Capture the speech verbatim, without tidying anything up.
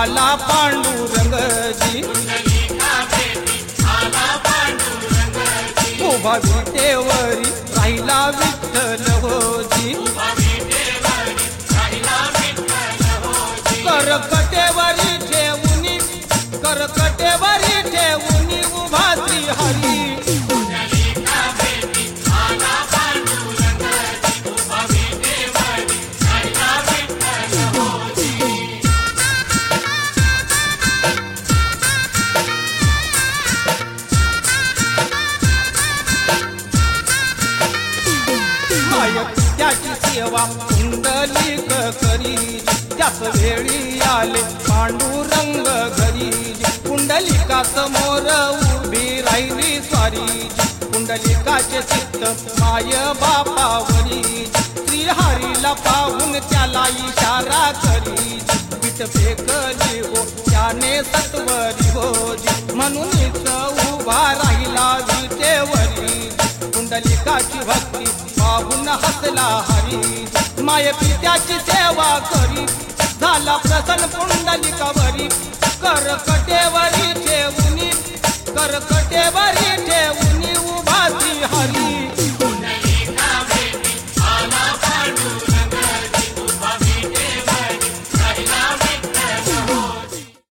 आला पांडुरंगजी उभा विटेवरी राहिला विठ्ठल होजी करकटेवरी ठेवूनी करकटेवरी ठेवूनी उभा श्री हरी त्याची सेवा कुंडलिक करी त्याच वेळी आले पांडुरंग घरी कुंडलिका समोर उभी राहिली स्वारी कुंडलिकाचे चित्त माय बापावरी श्रीहरीला पाहून त्याला इशारा करी पीठ फेकली हो त्याने सत्वरी होजी म्हणूनच उभा राहिला विटेवरी कुंडलिकाची भक्ती पाहून हसला हरी माय पित्याची सेवा करी झाला प्रसन्न पुंडलिकावरी करकटेवरी ठेवूनी करकटेवरी